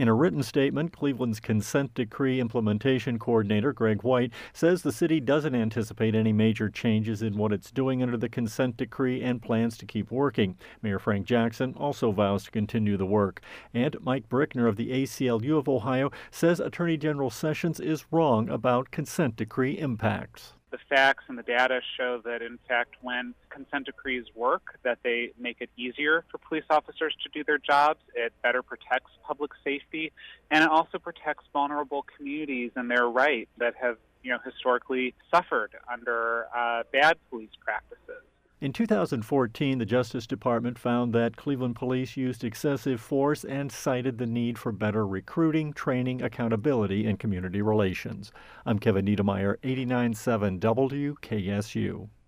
In a written statement, Cleveland's consent decree implementation coordinator, Greg White, says the city doesn't anticipate any major changes in what it's doing under the consent decree and plans to keep working. Mayor Frank Jackson also vows to continue the work. And Mike Brickner of the ACLU of Ohio says Attorney General Sessions is wrong about consent decree impacts. The facts and the data show that, in fact, when consent decrees work, that they make it easier for police officers to do their jobs. It better protects public safety, and it also protects vulnerable communities and their rights that have, historically suffered under bad police practices. In 2014, the Justice Department found that Cleveland police used excessive force and cited the need for better recruiting, training, accountability, and community relations. I'm Kevin Niedermeyer, 89.7 WKSU.